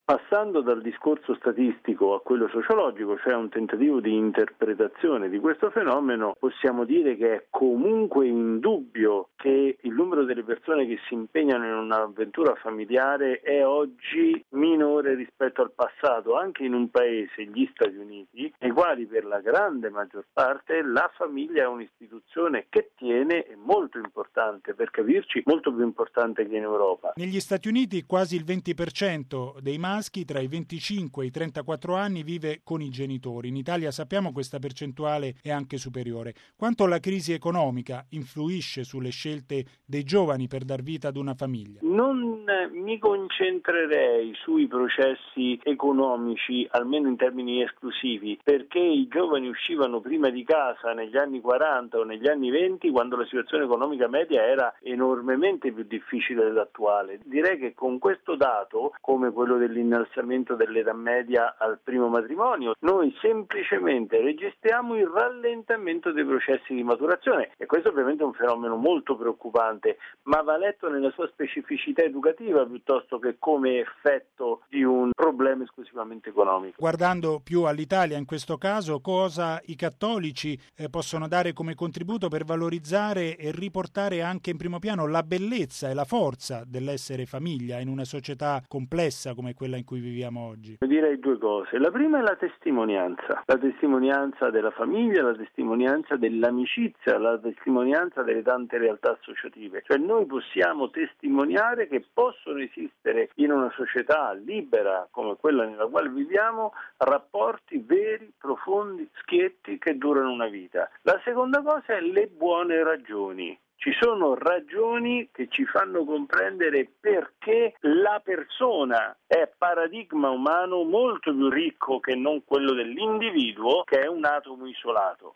Passando dal discorso statistico a quello sociologico, cioè un tentativo di interpretazione di questo fenomeno, possiamo dire che è comunque indubbio che il numero delle persone che si impegnano in un'avventura familiare è oggi minore rispetto al passato, anche in un paese, gli Stati Uniti, nei quali per la grande maggior parte la famiglia è un'istituzione che tiene, è molto importante, per capirci, molto più importante che in Europa. Negli Stati Uniti quasi il 20% dei maschi tra i 25 e i 34 anni vive con i genitori. In Italia sappiamo questa percentuale è anche superiore. Quanto la crisi economica influisce sulle scelte dei giovani per dar vita ad una famiglia? Non mi concentrerei sui processi economici, almeno in termini esclusivi, perché i giovani uscivano prima di casa negli anni 40 o negli anni 20, quando la situazione economica media era enormemente più difficile dell'attuale. Direi che con questo dato, come quello dell'innalzamento dell'età media al primo matrimonio, noi semplicemente registriamo il rallentamento dei processi di maturazione, e questo ovviamente è un fenomeno molto preoccupante, ma va letto nella sua specificità educativa piuttosto che come effetto di un problema esclusivamente economico. Guardando più all'Italia in questo caso, cosa i cattolici possono dare come contributo per valorizzare e riportare anche in primo piano la bellezza e la forza dell'essere famiglia in una società complessa come quella in cui viviamo oggi? Direi due cose. La prima è la testimonianza della famiglia, la testimonianza dell'amicizia, la testimonianza delle tante realtà associative. Cioè noi possiamo testimoniare che possono esistere in una società libera come quella nella quale viviamo rapporti veri, profondi, schietti che durano una vita. La seconda cosa è le buone ragioni. Ci sono ragioni che ci fanno comprendere perché la persona è paradigma umano molto più ricco che non quello dell'individuo, che è un atomo isolato.